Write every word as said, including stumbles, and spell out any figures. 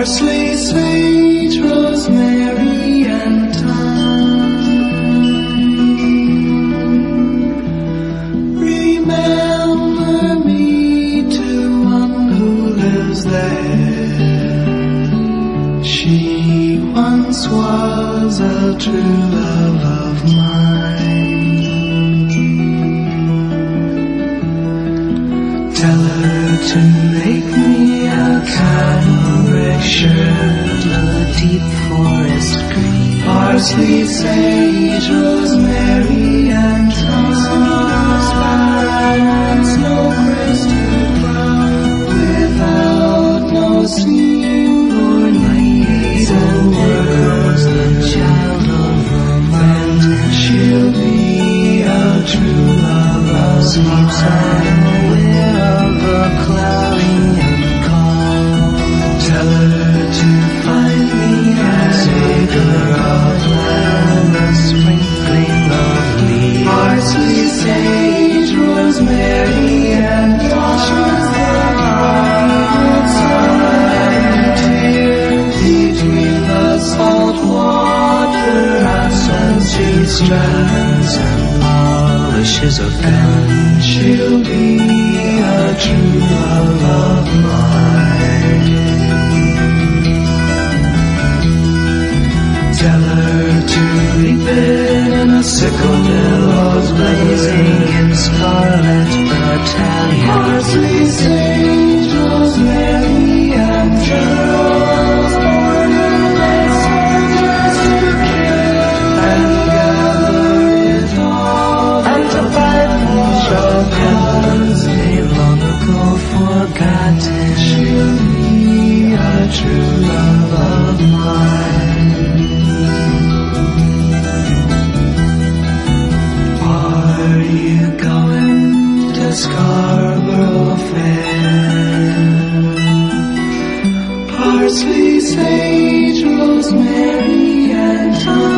Parsley, sage, rosemary, and thyme. Remember me to one who lives there. She once was a true love of mine. Tell her to make me a cambric shirt, a deep forest green, parsley, sage, rosemary, and thyme. Snow crystal crown, without no seam or need, and workers, the child of romance. She'll be a true love of mine. Tell her to find me a acre of land, a sprinkling of leaves, parsley, sage, rosemary, and thyme. Between the salt water and sunny strands and polishes of pen, she'll be a true love of mine. Tell her to reap it in a sickle billows blazing in scarlet battalion. Parsley, sage, rosemary, and geraniums, borderland soldiers to kill and gather it all, and to fight for shotguns they long ago forgotten. She'll be a true love of mine. Are you going to Scarborough Fair? Parsley, sage, rosemary, and thyme.